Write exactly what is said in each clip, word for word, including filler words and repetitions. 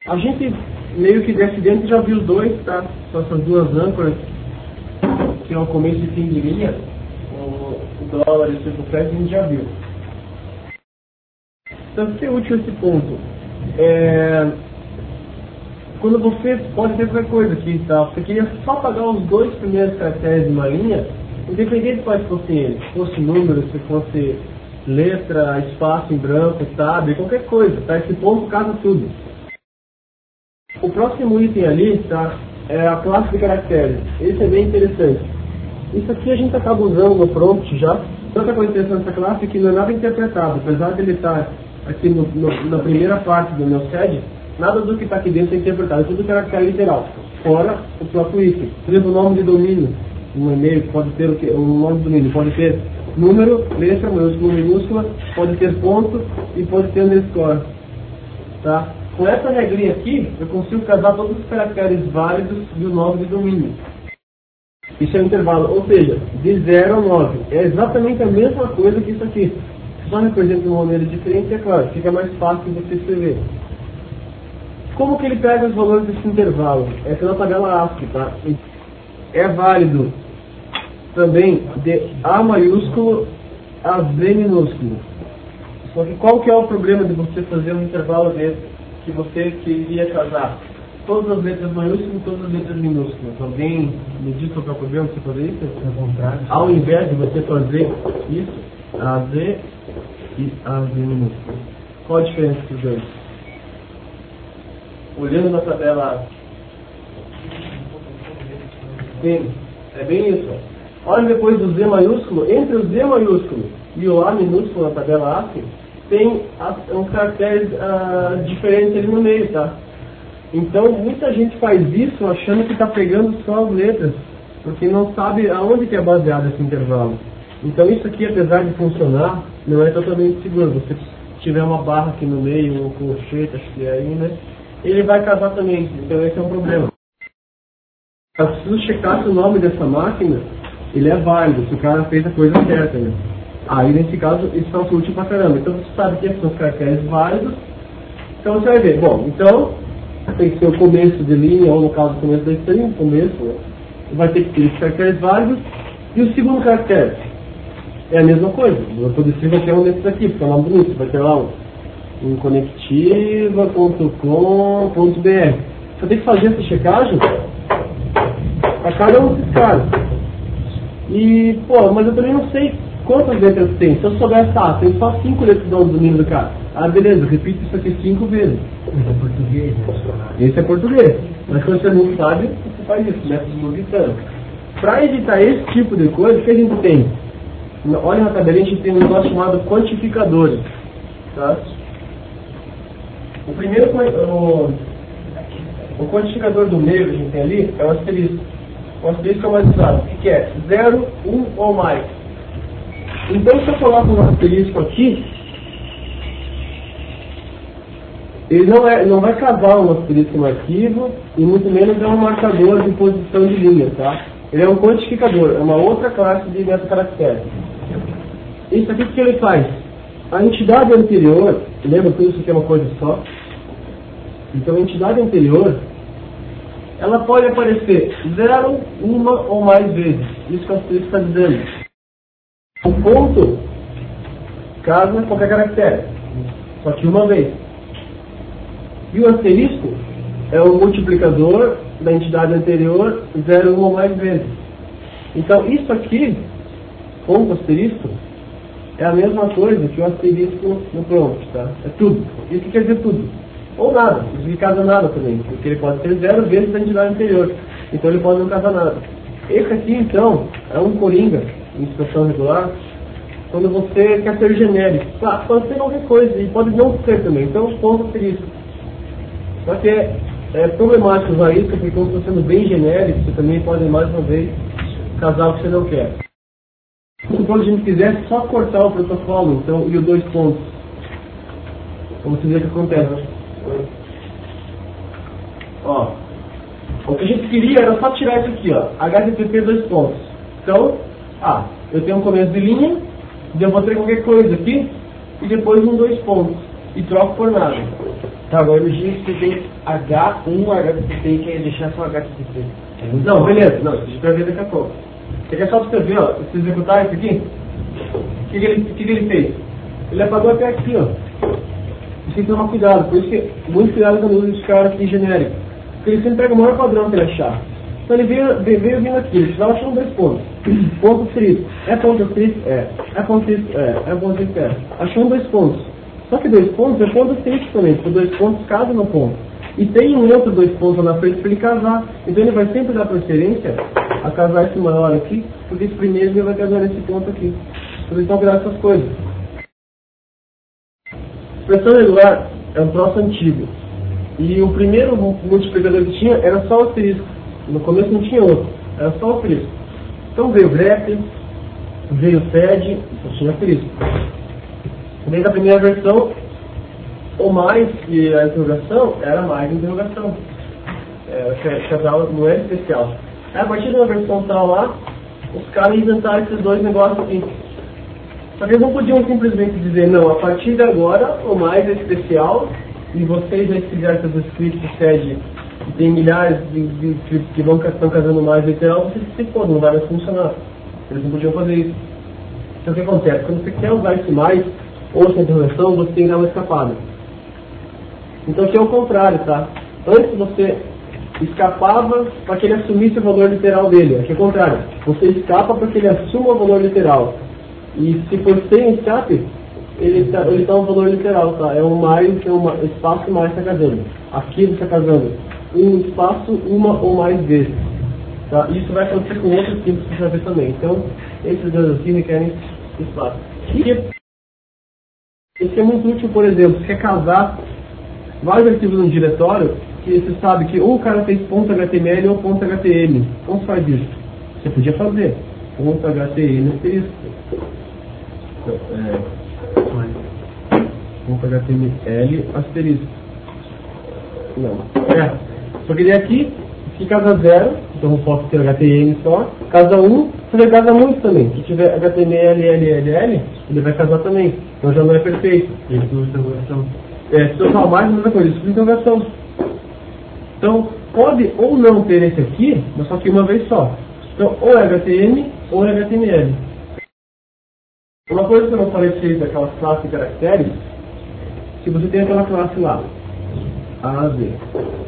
A gente meio que de acidente já viu dois, tá? São essas duas âncoras, que é o começo e fim de linha, o, o dólar e o ciclo fed, a gente já viu. Então, se é útil esse ponto, é, quando você pode ter qualquer coisa aqui, tá? Você queria só pagar os dois primeiros caracteres de uma linha, independente de quais fossem eles, se fosse número, se fosse letra, espaço em branco, tab, qualquer coisa, tá? Esse ponto casa tudo. O próximo item ali, tá? É a classe de caracteres. Esse é bem interessante. Isso aqui a gente acaba usando no prompt já. Outra coisa interessante dessa classe é que não é nada interpretado, apesar de ele estar aqui no, no, na primeira parte do meu sed, nada do que está aqui dentro é interpretado, é tudo caractere literal, fora o próprio item. Por exemplo, o nome de domínio, um e-mail pode ter o que? O nome de domínio pode ter número, letra, maiúscula, minúscula, pode ter ponto e pode ter underscore. Tá? Com essa regrinha aqui, eu consigo casar todos os caracteres válidos do nome de domínio. Isso é um intervalo, ou seja, de zero a nove. É exatamente a mesma coisa que isso aqui. Só representa de uma maneira diferente, é claro, fica mais fácil de você escrever. Como que ele pega os valores desse intervalo? É pela tabela ASCII, tá? É válido também de A maiúsculo a V minúsculo. Só que qual que é o problema de você fazer um intervalo desse que você queria casar? Todas as letras maiúsculas e todas as letras minúsculas. Alguém me diz qual é o problema de você fazer isso? É o contrário. Ao invés de você fazer isso, A Z e A Z minúsculo. Qual a diferença dos dois? Olhando na tabela, sim, é bem isso. Olha depois do Z maiúsculo, entre o Z maiúsculo e o A minúsculo na tabela ASCII, tem uns caracteres uh, diferentes ali no meio, tá? Então, muita gente faz isso achando que está pegando só as letras, porque não sabe aonde que é baseado esse intervalo. Então, isso aqui, apesar de funcionar, não é totalmente seguro. Se você tiver uma barra aqui no meio, um colchete, acho que é aí, né? Ele vai casar também, então esse é um problema. Eu preciso checar se o nome dessa máquina, ele é válido, se o cara fez a coisa certa, né? Aí, nesse caso, isso é útil pra caramba. Então, você sabe que esses são os caracteres válidos, então você vai ver. Bom, então, tem que ser o começo de linha, ou no caso, o começo da string, começo, né? Vai ter que ter esses caracteres válidos. E o segundo caractere é a mesma coisa. O produtivo vai ter um desses aqui, porque é uma bonita, vai ter lá um, um conectiva ponto com ponto b r. Você tem que fazer essa checagem para cada um desses caras. E, pô, mas eu também não sei quantas letras tem. Se eu souber, tá, tem só cinco letras do domínio do cara. Ah, beleza, repito isso aqui cinco vezes. Esse é português, né? Esse é português. Mas quando você não sabe, você faz isso, método movimentando. Para evitar esse tipo de coisa, o que a gente tem? Olha na tabela, a gente tem um negócio chamado quantificadores. Tá? O primeiro, o, o quantificador do meio que a gente tem ali é o asterisco. O asterisco é o mais usado. O que é? Zero, um ou mais. Então, se eu coloco um asterisco aqui, ele não, é, não vai casar um asterisco no arquivo e muito menos é um marcador de posição de linha, tá? Ele é um quantificador, é uma outra classe de metacaractere. Isso aqui, o que ele faz? A entidade anterior, lembra que isso aqui é uma coisa só? Então a entidade anterior, ela pode aparecer zero, uma ou mais vezes. Isso que o asterisco está dizendo. O ponto casa qualquer caractere, só que uma vez. E o asterisco é o multiplicador da entidade anterior zero, uma ou mais vezes. Então isso aqui, ponto asterisco, é a mesma coisa que o asterisco no prompt, tá? É tudo. Isso quer dizer tudo. Ou nada. Isso não casa nada também, porque ele pode ter zero vezes a entidade anterior. Então ele pode não casar nada. Esse aqui, então, é um coringa em expressão regular, quando você quer ser genérico. Claro, pode ser qualquer coisa, e pode não ser também. Então, ponto asterisco. Só que é, é problemático usar isso, porque quando você está sendo bem genérico, você também pode, mais uma vez, casar o que você não quer. Se a gente quiser só cortar o protocolo, então, e os dois pontos, vamos ver o que acontece. Ó, o que a gente queria era só tirar isso aqui, ó, H T T P dois pontos. Então, ah, eu tenho um começo de linha, eu vou ter qualquer coisa aqui, e depois um dois pontos, e troco por nada. Tá, agora imagina que você tem H um H T T P e quer deixar só H T T P. É muito não, bom. Beleza, não, deixa eu ver daqui a pouco. Você quer só pra você ver, ó, se executar isso aqui, o que, que, ele, que, que ele fez? Ele apagou até aqui, ó. Você tem que tomar cuidado, por isso que muito cuidado quando usa esse cara aqui genérico. Porque ele sempre pega o maior padrão que ele achar. Então ele veio, veio, veio vindo aqui, ele precisava achar um dois pontos. Ponto asterisco. É ponto asterisco? É. É ponto asterisco? É. É ponto asterisco? É. Achou um dois pontos. Só que dois pontos é ponto asterisco também, porque dois pontos casam no ponto. E tem um outro dois pontos na frente para ele casar. Então ele vai sempre dar preferência a casar esse maior aqui, porque esse primeiro ele vai casar nesse ponto aqui. Então eles vão virar essas coisas. Expressão regular é um troço antigo. E o primeiro multiplicador que tinha era só o asterisco. No começo não tinha outro, era só o asterisco. Então veio o grep, veio o sed, só tinha asterisco. Desde a primeira versão, o mais que a interrogação era mais interrogação. É, casal não é especial. Aí, a partir de uma versão tal lá, os caras inventaram esses dois negócios aqui. Só que eles não podiam simplesmente dizer, não, a partir de agora o mais é especial e vocês já fizeram seus scripts sed e tem milhares de, de, de que vão, estão casando mais literal, vocês se podem, não vai mais funcionar. Eles não podiam fazer isso. Então o que acontece? Quando você quer usar esse mais, ou essa intervenção, você tem que dar uma escapada. Então aqui é o contrário, tá? Antes você escapava para que ele assumisse o valor literal dele. Aqui é o contrário. Você escapa para que ele assuma o valor literal. E se for sem escape, ele dá ele um valor literal, tá? É um mais, é um espaço mais está casando. Aqui ele está casando um espaço, uma ou mais vezes. Tá? Isso vai acontecer com outros tipos que você vai ver também. Então, esses dois aqui requerem espaço. E esse é muito útil, por exemplo, se quer casar vários arquivos no diretório, que você sabe que ou o cara fez ponto H T M L ou ponto H T M. Como se faz isso? Você podia fazer ponto H T M asterisco. É, ponto H T M L asterisco. Não. É. Só que ele aqui, que casa zero, então eu posso ter H T M L só. Casa um, você casa muito também. Se tiver H T M L, L, L, L, ele vai casar também. Então já não é perfeito. Ele tem interrogação. É, se usar mais, mesma coisa, isso é interrogação. Então, pode ou não ter esse aqui, mas só que uma vez só. Então, ou é H T M ou é H T M L. Uma coisa que eu não falei para vocês daquelas classes de caracteres, se você tem aquela classe lá, A a Z,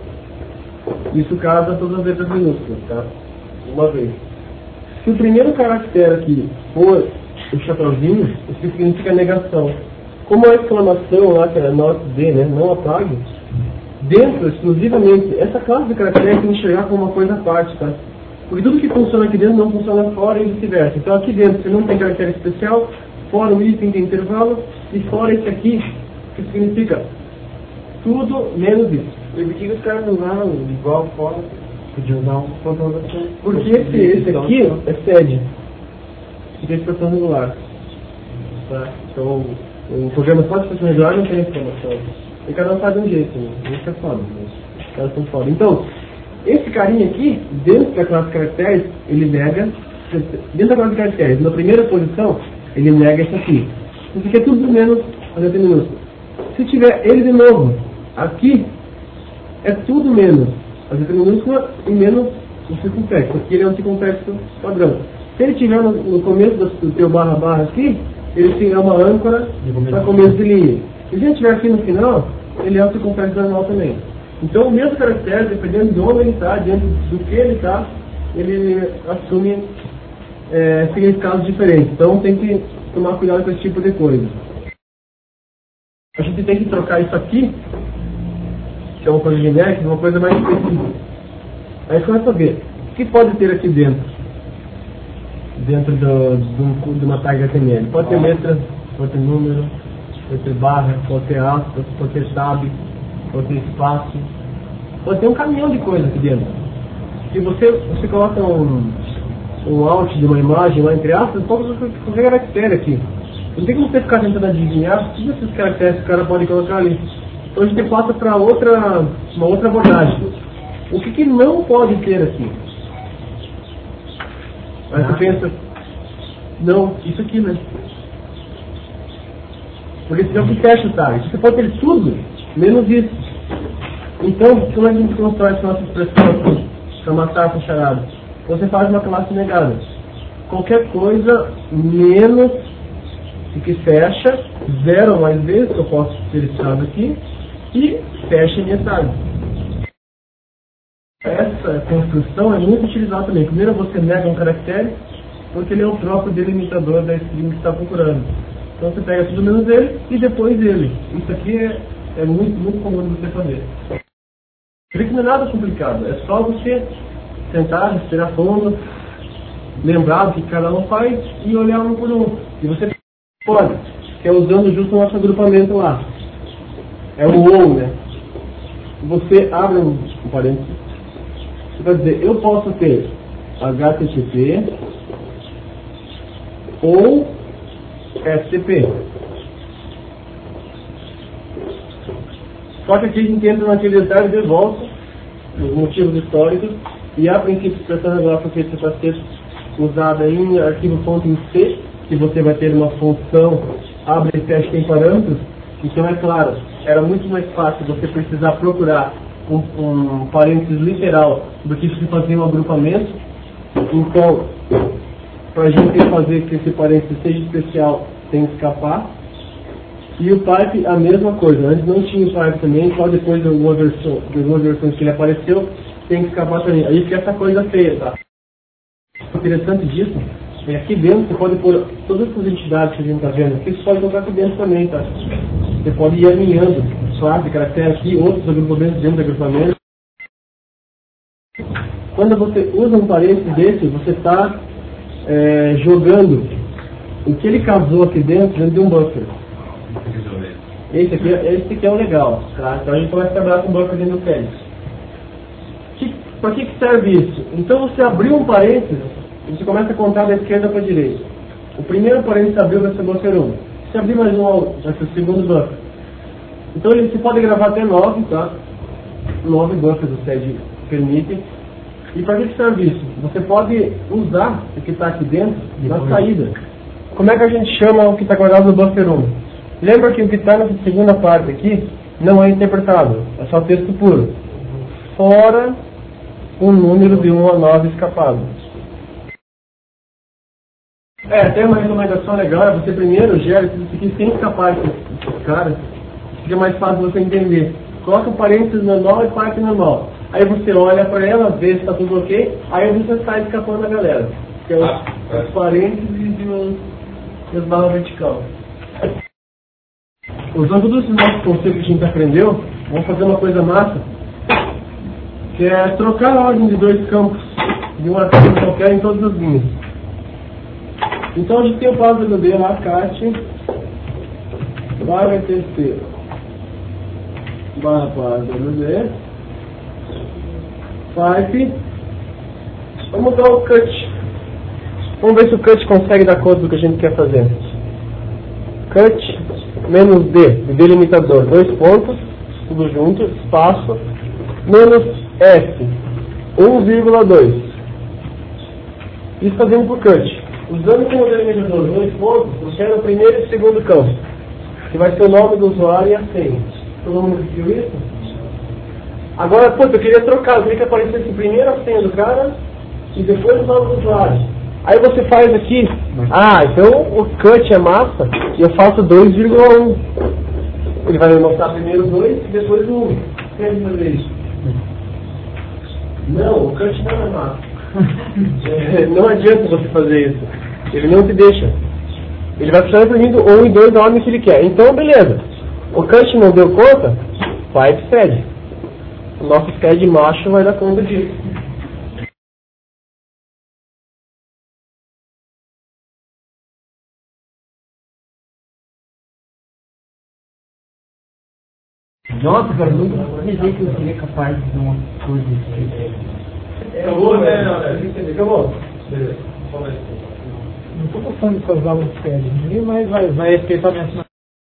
isso casa todas as letras minúsculas, tá? Uma vez. Se o primeiro caractere aqui for o chapeuzinho, isso significa negação. Como a exclamação lá, que é not D, né? Não apague, dentro, exclusivamente, essa classe de caracteres tem que enxergar como uma coisa à parte, tá? Porque tudo que funciona aqui dentro não funciona fora e vice-versa. Então aqui dentro, se não tem caractere especial, fora o item tem intervalo, e fora esse aqui, que significa tudo menos isso. E por que os caras não usaram igual fora? Podiam usar um ponto. Porque esse, esse aqui é sed. Fica expressão regular. Tá? Então, o programa só de expressão regular não tem informação. E cada um faz de um jeito, né? Isso é foda, mas os caras são foda. Então, esse carinha aqui, dentro da classe de caracteres, ele nega, dentro da classe de caracteres, na primeira posição, ele nega isso aqui. Isso aqui é tudo menos H T minúsculo. Se tiver ele de novo, aqui, é tudo menos H T minúscula e menos o circunflexo. Aqui ele é um circunflexo padrão. Se ele tiver no, no começo do teu barra barra aqui, ele tem uma âncora para começo de linha. E se ele estiver aqui no final, ele é um circunflexo normal também. Então o mesmo caractere, dependendo de onde ele está, diante do que ele está, ele assume é, significados diferentes. Então tem que tomar cuidado com esse tipo de coisa. A gente tem que trocar isso aqui, que é uma coisa genérica, uma coisa mais específica. Aí você vai saber o que pode ter aqui dentro, dentro do, do, de uma tag H T M L. Pode ter letra, pode ter número, pode ter barra, pode ter aspas, pode ter tab, pode ter espaço, pode ter um caminhão de coisa aqui dentro. Se você, você coloca um, um alt de uma imagem lá entre aspas, pode fazer caractere aqui. Não tem como você ficar tentando adivinhar todos esses caracteres que o cara pode colocar ali. Então a gente passa para outra, uma outra abordagem. O que, que não pode ter aqui? Aí você pensa, não, isso aqui, né? Porque senão que fecha o tag. Você pode ter tudo, menos isso. Então, como a gente constrói essa nossa expressão aqui, para matar essa charada? Você faz uma classe negada. Qualquer coisa menos o que fecha, zero mais vezes, que eu posso ter estado aqui, e fecha em metade. Essa construção é muito utilizada também. Primeiro você nega um caractere, porque ele é o próprio delimitador da string que está procurando. Então você pega tudo menos ele e depois ele. Isso aqui é, é muito, muito comum de você fazer. Por isso não é nada complicado, é só você sentar, respirar fundo, lembrar do que cada um faz e olhar um por um. E você pode, que é usando justo o nosso agrupamento lá. É o ou, né? Você abre um, um parênteses. Você vai dizer, eu posso ter H T T P ou F T P. Só que aqui a gente entra naquele detalhe de volta, os motivos históricos, e a princípio a expressão regular foi feita para ser usada em arquivo fonte em C, que você vai ter uma função abre e fecha tem parâmetros. Então é claro, era muito mais fácil você precisar procurar um, um parênteses literal do que se fazer um agrupamento. Então, para a gente fazer que esse parênteses seja especial, tem que escapar. E o pipe, a mesma coisa. Antes não tinha o pipe também, só depois de alguma versão, de algumas versões que ele apareceu, tem que escapar também. Aí fica essa coisa feia, tá? O interessante disso é que aqui dentro você pode pôr todas essas entidades que a gente está vendo aqui, você pode colocar aqui dentro também, tá? Você pode ir alinhando classe, caractere aqui, outros agrupamentos dentro do agrupamento. Quando você usa um parênteses desse, você está é, jogando o que ele casou aqui dentro dentro de um buffer. Esse aqui, esse aqui é o legal, tá? Então a gente começa a trabalhar com buffer dentro do Félix. Para que, que serve isso? Então você abriu um parênteses, você começa a contar da esquerda para a direita. O primeiro parênteses abriu vai ser buffer um. Se abrir mais um, vai ser o segundo buffer. Então ele, você pode gravar até nove, tá? nove buffers o S E D permite. E para que, que serve isso? Você pode usar o que está aqui dentro na saída. Como é que a gente chama o que está guardado no buffer um? Lembra que o que está nessa segunda parte aqui não é interpretado, é só texto puro. Fora o número de um a nove escapado. É, tem uma recomendação legal, é você primeiro gera isso aqui sem escapar esses caras, fica mais fácil você entender. Coloca o parênteses normal e parte normal. Aí você olha para ela, vê se está tudo ok, aí você sai escapando a galera. Que é os, ah, é. os parênteses e os, e os barras vertical. Usando todos esses nossos conceitos que a gente aprendeu, vamos fazer uma coisa massa, que é trocar a ordem de dois campos de um arquivo qualquer em todas as linhas. Então a gente tem o passo do D lá, cat, barra terceiro, barra passo do D, pipe, vamos dar o cut. Vamos ver se o cut consegue dar conta do que a gente quer fazer. Cut menos D, de delimitador, dois pontos, tudo junto, espaço, menos F, um vírgula dois. Isso fazemos por cut. Usando como delimitador dois pontos, eu quero o primeiro e o segundo campo, que vai ser o nome do usuário e a senha. Todo mundo viu isso? Agora, pô, eu queria trocar, eu queria que aparecesse primeiro a senha do cara e depois o nome do usuário. Aí você faz aqui, ah, então o cut é massa e eu faço dois vírgula um. Ele vai me mostrar primeiro dois e depois o um. Quer fazer isso? Não, o cut não é massa. É, não adianta você fazer isso. Ele não te deixa. Ele vai precisar imprimindo um e dois na ordem que ele quer. Então, beleza. O cut não deu conta, vai pro sed. O nosso sed macho vai dar conta disso. Nossa, cara, nunca imaginei que eu seria capaz de uma coisa assim. Acabou, né? Acabou? Beleza. Não estou gostando dessas aulas de S E D. Ninguém mais vai, vai respeitar a minha assinatura.